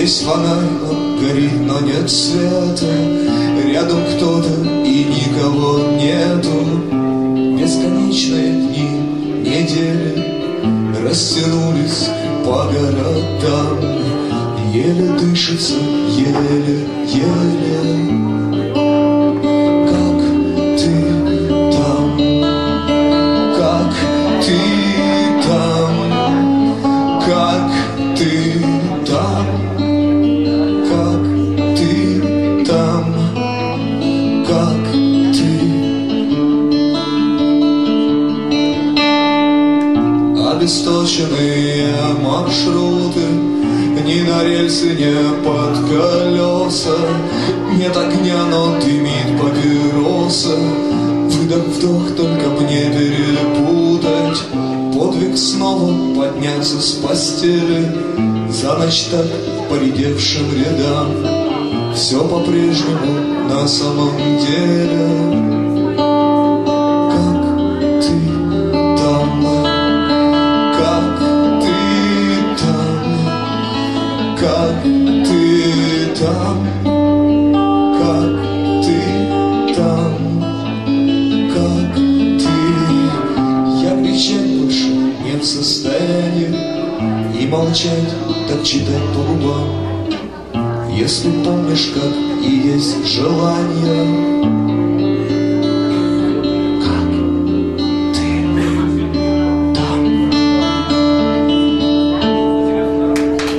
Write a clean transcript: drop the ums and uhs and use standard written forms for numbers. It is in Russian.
Есть фонарь, он горит, но нет света. Рядом кто-то и никого нету. Бесконечные дни, недели растянулись по городам. Еле дышится, еле, еле. Как ты там? Как ты там? Как ты там? Как ты там? Как ты? Обесточенные маршруты, ни на рельсы, ни под колеса. Нет огня, но дымит папироса. Выдох-вдох, только мне перепутать. Подвиг снова подняться с постели. За ночь так поредевшим рядам. Все по-прежнему на самом деле. Как ты там, как ты там, как ты. Я кричать больше не в состоянии, и молчать, так читать по губам. Если помнишь, как и есть желание,